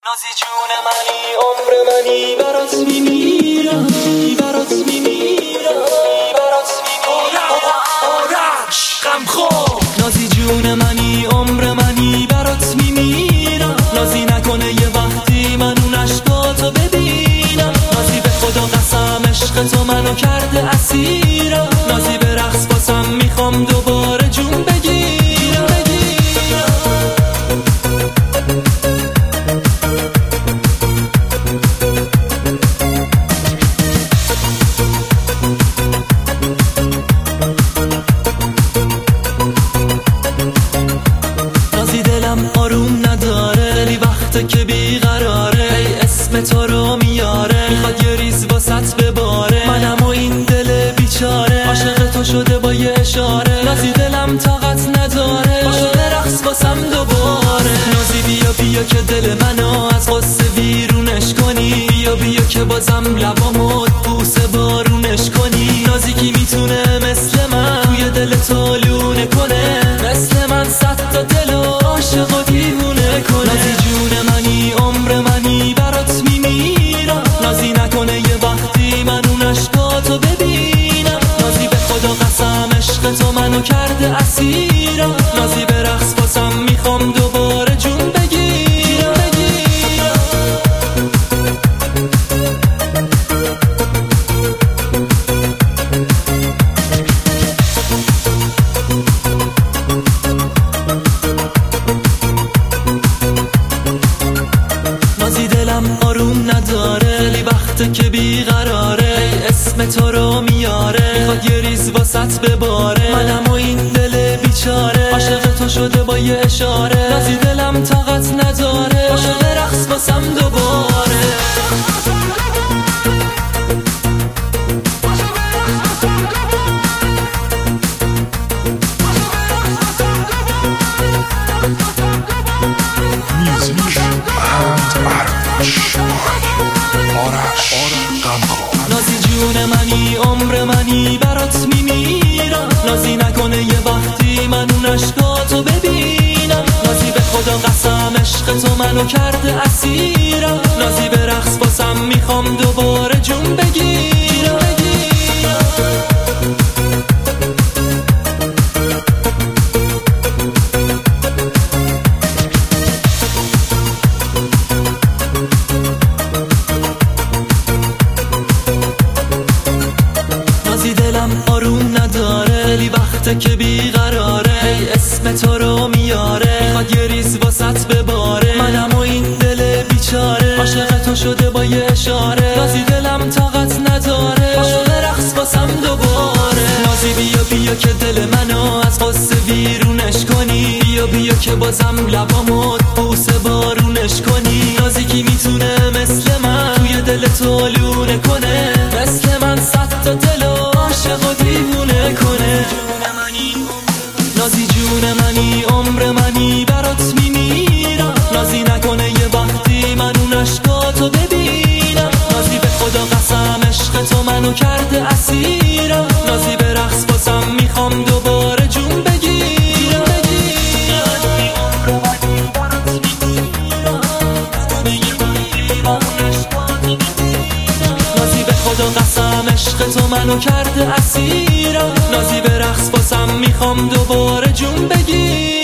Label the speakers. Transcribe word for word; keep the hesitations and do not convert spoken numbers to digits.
Speaker 1: نازی جون منی عمر منی برات میمیرم برات میمیرم برات میمیرم آرش غمخوار نازی جون منی عمر منی برات میمیرم نازی نکنه یه وقتی من اون عشقاتو ببینم نازی به خدا قسم عشق تو منو کرده اسیرم نازی به رقص باسم میخوام دوباره جون بگیرم آروم نداره دلی وقته که بیقراره ای اسم تو رو میاره میخواد یه ریز واسط بباره منم و این دل بیچاره عاشق تو شده با یه اشاره نازی دلم طاقت نداره شده رقص واسم دوباره نازی بیا بیا که دل منو از غصه بیرونش کنی بیا بیا که بازم لبامو بوسه بارونش کنی نازی کی میتونه مثل من توی دل تو لونه کنه مثل من صد تا دل عاشق و دیوونه کنه نازی جون منی عمر منی برات میمیرم نازی نکنه یه وقتی من اون عشقاتو ببینم نازی به خدا قسم عشق تو منو کرده اسیرم نازی به رقص باسم میخوام دوباره جون بگیرم بگیرم نازی دلم آروم نداره دلی وقته که بیقراره ای اسم تو رو میاره میخواد یه ریز واسط بباره منم و این دل بیچاره عاشق تو شده با یه اشاره نازی دلم طاقت نداره شده رقص واسم دوباره نازی جون منی عمر منی برات میمیرم نازی نکنه یه وقتی من اون عشقاتو ببینم نازی به خدا قسم عشق تو منو کرده اسیرم نازی به رقص باسم میخوام دوباره جون بگیرم دلم آروم نداره دلی وقته که بیقراره ای اسم تو رو میاره میخواد یه ریز واسط بباره منم و این دل بیچاره عاشق تو شده با یه اشاره نازی دلم طاقت نداره شده رقص واسم دوباره نازی بیا بیا که دل منو از غصه بیرونش کنی بیا بیا که بازم لبامو بوسه بارونش کنی نازی کی میتونه مثل من توی دل تو لونه کنه مثل من صد تا دل عاشق و دیوونه کنه نازی جون منی عمر منی برات میمیرم نازی نکنه یه وقتی من اون عشقاتو ببینم نازی به خدا قسم عشق تو منو کرده اسیرم نازی به رقص باسم میخوام دوباره جون بگیرم نازی به خدا قسم عشق تو منو کرده اسیرم نازی به رقص باسم میخوام دوباره جون بگیرم